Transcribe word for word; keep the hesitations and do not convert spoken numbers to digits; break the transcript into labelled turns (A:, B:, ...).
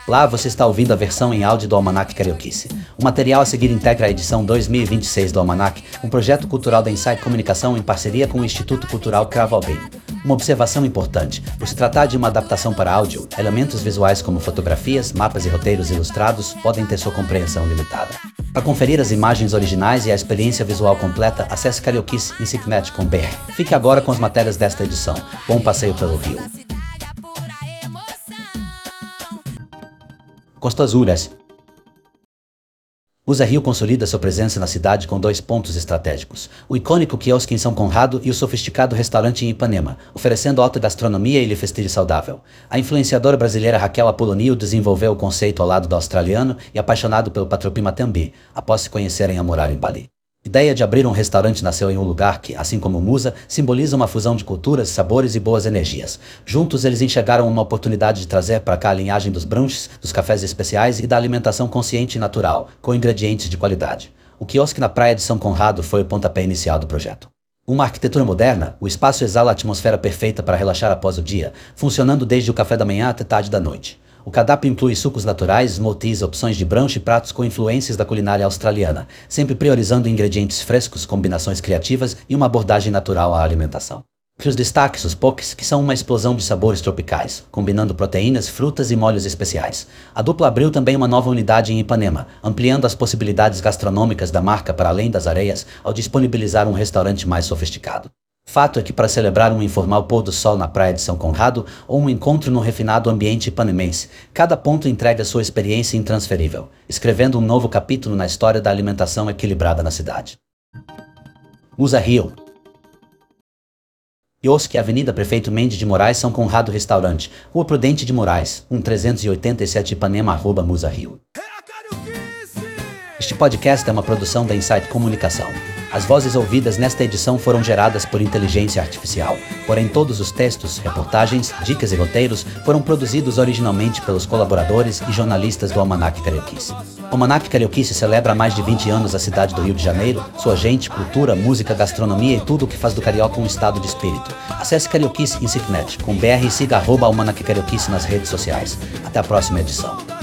A: Lá você está ouvindo a versão em áudio do Almanac Carioquice. O material a seguir integra a edição dois mil e vinte e seis do Almanac, um projeto cultural da Insight Comunicação em parceria com o Instituto Cultural Cravo Albim. Uma observação importante: por se tratar de uma adaptação para áudio, elementos visuais como fotografias, mapas e roteiros ilustrados podem ter sua compreensão limitada. Para conferir as imagens originais e a experiência visual completa, acesse carioquice ponto insignet ponto b r. Fique agora com as matérias desta edição. Bom passeio pelo Rio. Costa Azules. Usa Rio consolida sua presença na cidade com dois pontos estratégicos: o icônico quiosque em São Conrado e o sofisticado restaurante em Ipanema, oferecendo alta gastronomia e lifestyle saudável. A influenciadora brasileira Raquel Apolonio desenvolveu o conceito ao lado do australiano e apaixonado pelo Patropima Tambi, após se conhecerem a morar em Bali. A ideia de abrir um restaurante nasceu em um lugar que, assim como Musa, simboliza uma fusão de culturas, sabores e boas energias. Juntos eles enxergaram uma oportunidade de trazer para cá a linhagem dos brunches, dos cafés especiais e da alimentação consciente e natural, com ingredientes de qualidade. O quiosque na praia de São Conrado foi o pontapé inicial do projeto. Uma arquitetura moderna, o espaço exala a atmosfera perfeita para relaxar após o dia, funcionando desde o café da manhã até tarde da noite. O cardápio inclui sucos naturais, smoothies, opções de brunch e pratos com influências da culinária australiana, sempre priorizando ingredientes frescos, combinações criativas e uma abordagem natural à alimentação. Entre os destaques, os pokés, que são uma explosão de sabores tropicais, combinando proteínas, frutas e molhos especiais. A dupla abriu também uma nova unidade em Ipanema, ampliando as possibilidades gastronômicas da marca para além das areias, ao disponibilizar um restaurante mais sofisticado. Fato é que para celebrar um informal pôr do sol na praia de São Conrado ou um encontro no refinado ambiente ipanemense, cada ponto entrega sua experiência intransferível, escrevendo um novo capítulo na história da alimentação equilibrada na cidade. Usa Rio. Quiosque, Avenida Prefeito Mendes de Moraes, São Conrado Restaurante, Rua Prudente de Moraes, um trezentos e oitenta e sete Ipanema, arroba Musa Rio. Este podcast é uma produção da Insight Comunicação. As vozes ouvidas nesta edição foram geradas por inteligência artificial, porém todos os textos, reportagens, dicas e roteiros foram produzidos originalmente pelos colaboradores e jornalistas do Almanac Carioquice. O Almanac Carioquice celebra há mais de vinte anos a cidade do Rio de Janeiro, sua gente, cultura, música, gastronomia e tudo o que faz do carioca um estado de espírito. Acesse Carioquice Insignet com B R e siga arroba Almanac Carioquice nas redes sociais. Até a próxima edição.